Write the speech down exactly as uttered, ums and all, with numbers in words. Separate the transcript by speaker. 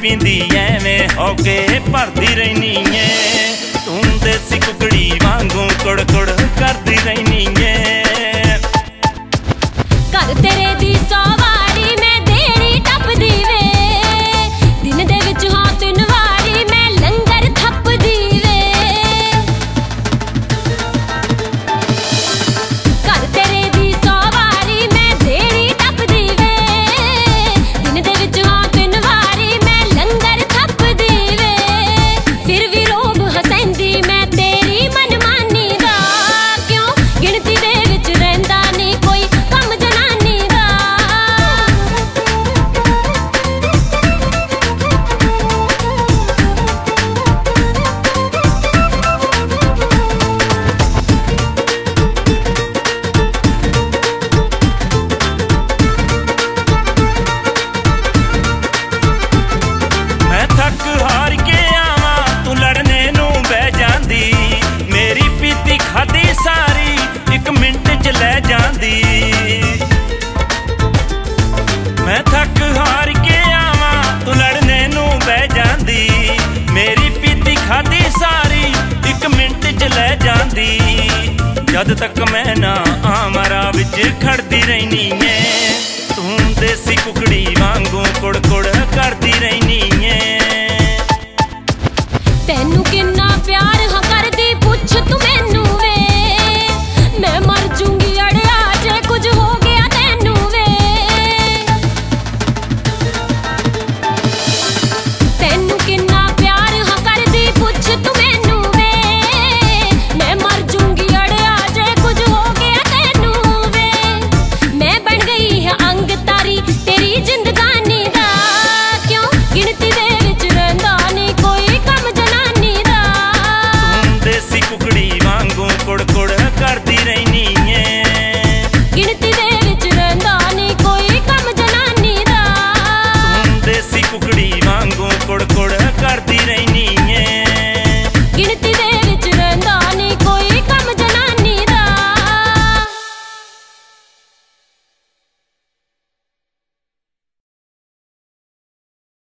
Speaker 1: पींदी एवें होके भरदी रहनी है। तू देसी कुकड़ी वांगू कुड़ कुड़ करदी रहनी है।
Speaker 2: घर तेरे दी सौ वारी मैं देड़ी टपदी वे, दिन दे विच हाँ तीन वारी मैं लंगर थपदी वे। घर तेरे दी सौ वारी मैं देड़ी टपदी वे, दिन दे विच हाँ तीन वारी मैं लंगर थपदी वे। फिर भी रोब हसैंदी मैं तेरी मनमानी दा, क्यों गिनती दे विच रहिंदा नहीं कोई कम जनानी दा।
Speaker 1: मैं थक हार के आवा तू लड़ने नू बह जांदी, मेरी पीती खादी सारी एक मिंट च लै जांदी। मैं थक हार के आवा तू लड़ने नू बह जांदी, मेरी पीती खादी सारी एक मिंट च लै जांदी। जद तक मैं ना आमरा विच खड़दी रहनी है, तू देसी कुकड़ी वांगू कुड़ कुड़ करदी रहनी।